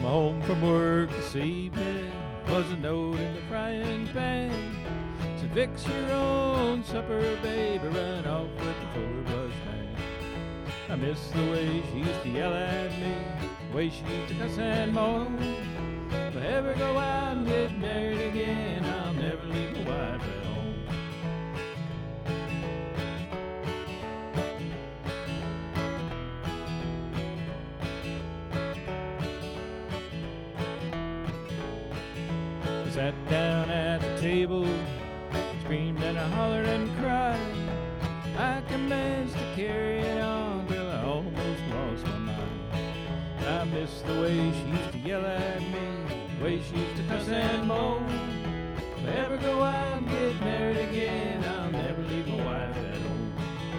home from work this evening, was a note in the frying pan. Said, fix your own supper, baby, run off with the four-brush man. I miss the way she used to yell at me, the way she used to cuss and moan. If I ever go out and get married again, I'll never leave my wife at home. I sat down at the table, screamed and I hollered and cried. I commenced to carry it on till I almost lost my mind. I miss the way she used to yell at me, the way she used to cuss and moan. If I ever go out and get married again, I'll never leave my wife at home.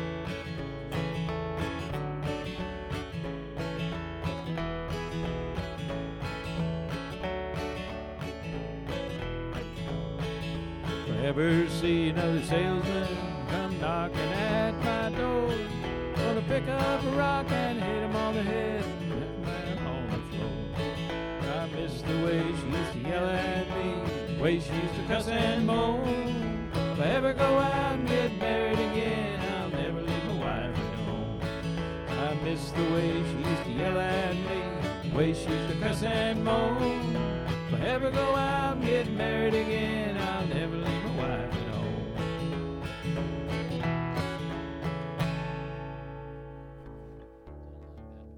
If I ever see another salesman come knocking at my door, gonna pick up a rock and hit him on the head and hit him on the floor. I miss the way she used to yell at me, the way she used to cuss and moan. If I ever go out and get married again, I'll never leave my wife at home. I miss the way she used to yell at me, the way she used to cuss and moan. If I ever go out and get married again, I'll never leave my wife at home.